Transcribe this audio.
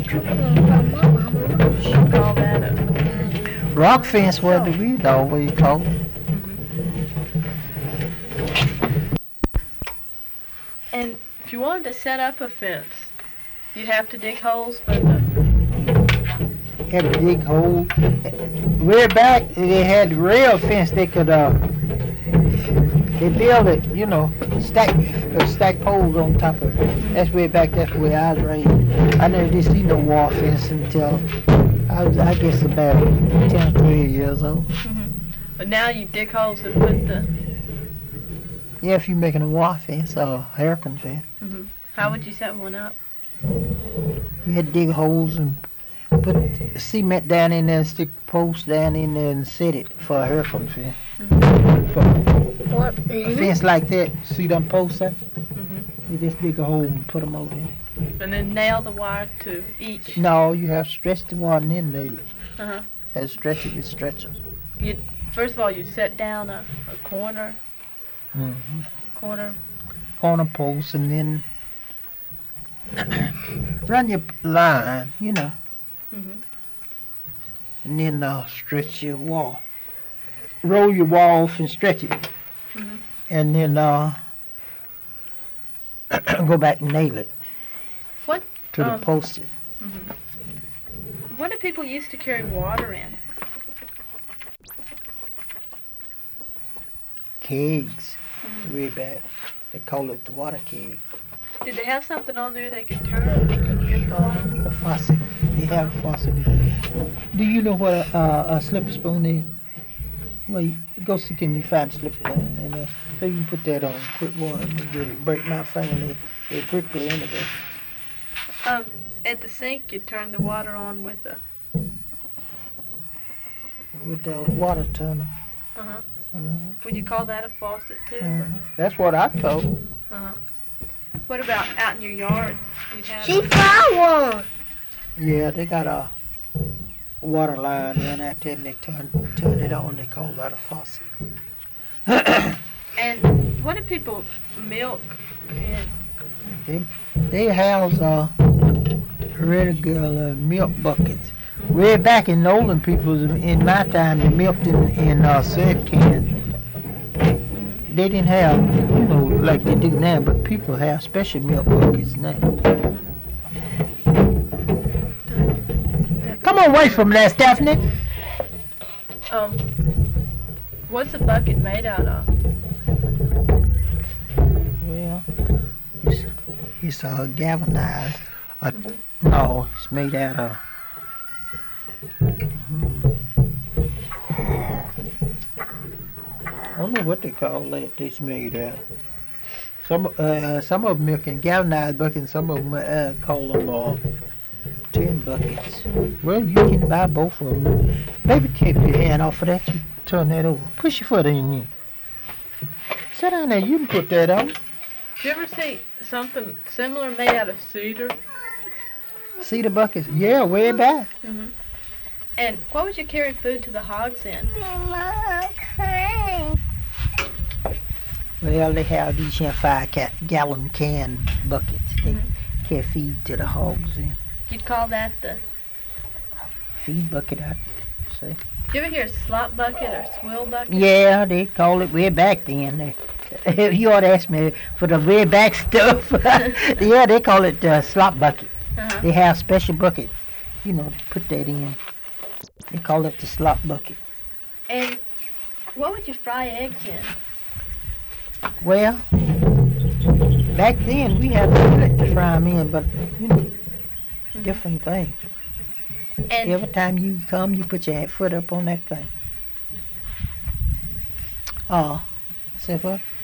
She called that a Rock fence was the weed always called. And if you wanted to set up a fence, you'd have to dig holes for the. Had to dig holes. Way back, they had rail fence. They could they build it, stack poles on top of it. That's way back. That's where I was raised. I never did see no wall fence until I was, I guess, about 10 or 12 years old. But now you dig holes and put the. Yeah, if you're making a wall fence or a hurricane fence, How would you set one up? you had to dig holes and put cement down in there and stick posts down in there and set it for a hurricane fence. What? A fence like that, see them posts there? You just dig a hole and put them over there. And then nail the wire to each. No, you have to stretch the one and then nail it. Uh-huh. Have to stretch it with stretchers. First of all, you set down a corner Corner posts and then run your line, and then stretch your wall. Roll your wall off and stretch it. And then go back and nail it. What? To the post. What did people used to carry water in? Kegs. Way back. They call it the water keg. Did they have something on there they could turn? A faucet. They have a faucet. Do you know what a slipper spoon is? Well, you go see, can you find a slipper spoon? And so you can put that on quick water and it'll break my finger. They quickly into that. At the sink, you turn the water on with the. With the water turner. Would you call that a faucet too? That's what I told. What about out in your yard? You'd have She found one. Yeah, they got a water line and out there and they turn it on. They call that a faucet. And what do people milk in? They house regular milk buckets. Way back in Nolan, people, in my time, they milked in syrup cans. They didn't have, like they do now, but people have special milk buckets now. Come on away from that, Stephanie. What's the bucket made out of? Well, it's galvanized. No, it's made out of. I don't know what they call that. It's made out. Some of them milk in galvanized buckets. Some of them call them tin buckets. Well, you can buy both of them. Maybe take your hand off of that. You turn that over. Push your foot in you. Sit down there. You can put that on. Did you ever see something similar made out of cedar? Cedar buckets? Yeah, way back. And what would you carry food to the hogs in? Well, they have these here 5-gallon can buckets. They can feed to the hogs in. You'd call that the. Feed bucket, I'd say. Did you ever hear slop bucket or swill bucket? Yeah, they call it way back then. You ought to ask me for the way back stuff. Yeah, they call it slop bucket. They have special bucket, to put that in. They call it the slop bucket. And what would you fry eggs in? Well, back then we had a skillet to fry them in, but different things. And every time you come, you put your foot up on that thing. Say what?